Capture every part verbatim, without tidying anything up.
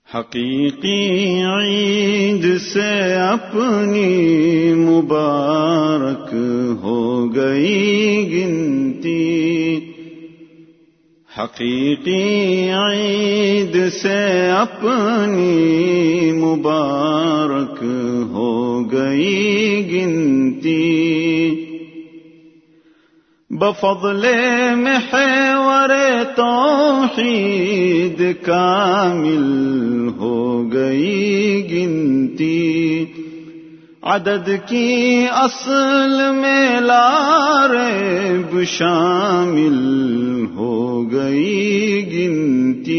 حقیقی عید سے اپنی مبارک ہو گئی گنتی، حقیقی عید سے اپنی مبارک ہو گئی گنتی، بفضل محور توحید کامل ہو گئی گنتی، عدد کی اصل میں لا ریب شامل ہو گئی گنتی،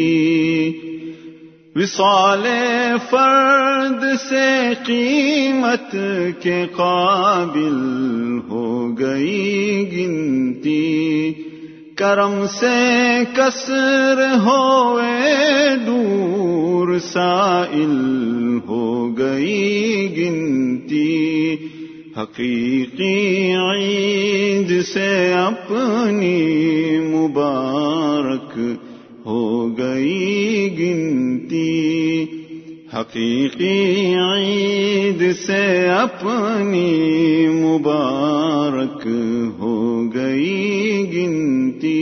وصال فرد سے قیمت کے قابل ہو گئی گنتی، کرم سے کسر ہوئے دور سائل ہو گئی گنتی، حقیقی عید سے اپنی مبارک ہو گئی گنتی، حقیقی عید سے اپنی مبارک ہو گئی گنتی،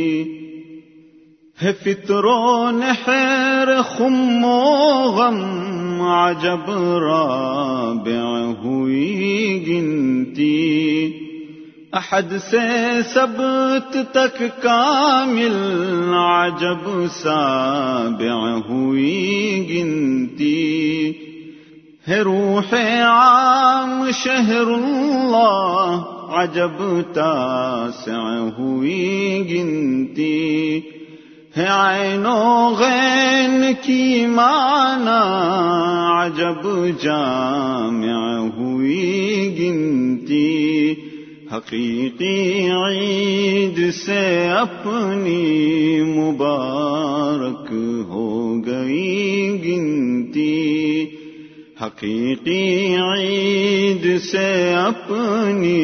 ہے فطر و نحر خم و غم عجب رابع ہوئی گنتی، احد سے سبت تک کامل عجب سابع ہوئی گنتی، ہے روح عام شہر اللہ عجب تاسع ہوئی گنتی، ہے عین و غین کی معنی عجب جامع ہوئی گنتی، حقیقی عید سے اپنی مبارک ہو گئی گنتی، حقیقی عید سے اپنی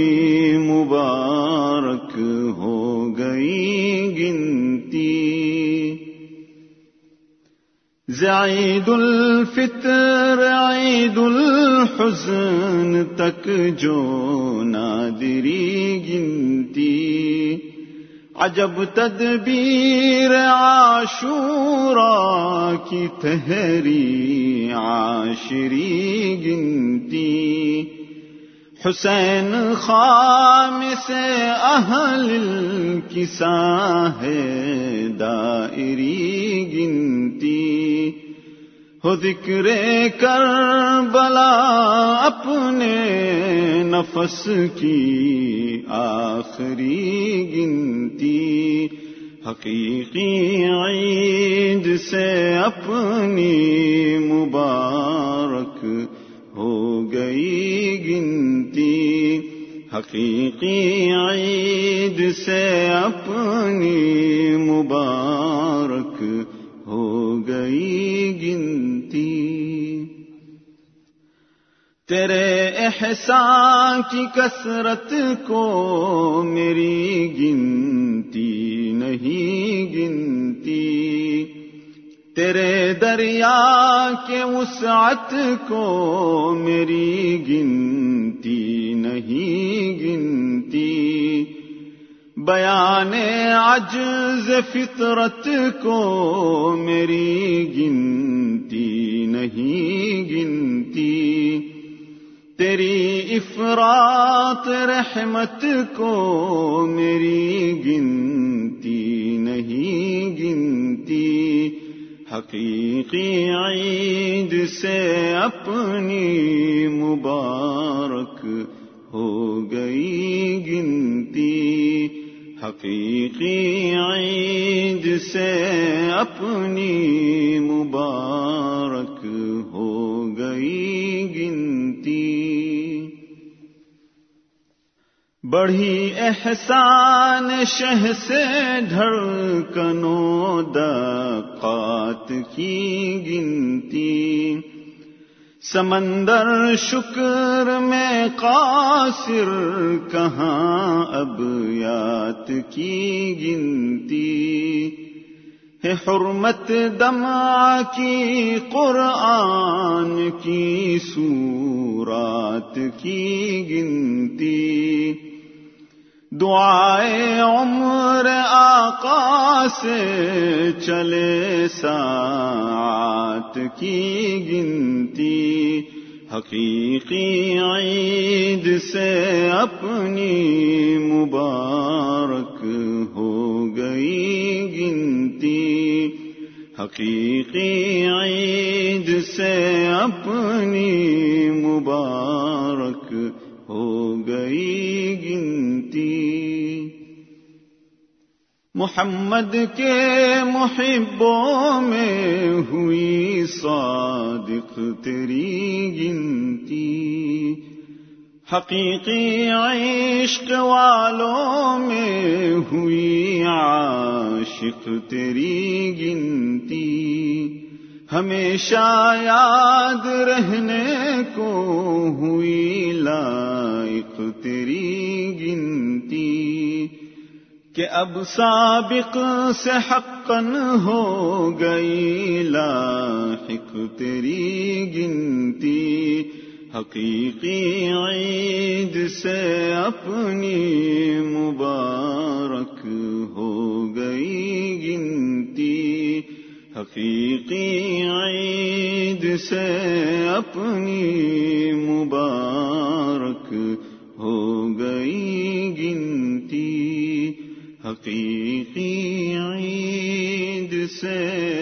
مبارک ہو گئی گنتی، عید الفطر عید الحزن تک جو نادری گنتی، عجب تدبیر عاشورا کی تحری عاشری گنتی، حسین خام سے اہل الکساء ہے دائری گنتی، ہو ذکر کربلا اپنے نفس کی آخری گنتی، حقیقی عید سے اپنی مبارک ہو گئی گنتی، حقیقی عید سے اپنی مبارک ہو گئی گنتی، تیرے احسان کی کثرت کو میری گنتی نہیں گنتی، تیرے دریا کے وسعت کو میری گنتی نہیں گنتی، بیان عجز فطرت کو میری گنتی نہیں گنتی، تیری افراط رحمت کو میری گنتی نہیں گنتی، حقیقی عید سے اپنی مبارک ہو گئی گنتی، حقیقی عید سے اپنی مبارک ہو گئی گنتی، بڑھی احسان شہ سے دھڑکنوں دقات کی گنتی، سمندر شکر میں قاصر کہاں ابیات کی گنتی، ہے حرمت دمع کی قرآن کی سورات کی گنتی، دعائے عمر آقا سے چلے ساعات کی گنتی، حقیقی عید سے اپنی مبارک ہو گئی گنتی، حقیقی عید سے اپنی مبارک ہو گئی گنتی۔ محمد کے محبوں میں ہوئی صادق تیری گنتی، حقیقی عشق والوں میں ہوئی عاشق تیری گنتی، ہمیشہ یاد رہنے کو ہوئی لائق تیری گنتی، کہ اب سابق سے حقاً ہو گئی لاحق تیری گنتی، حقیقی عید سے اپنی مبارک ہو گئی گنتی، حقیقی عید سے اپنی مبارک ہو گئی گنتی، حقیقی عید سے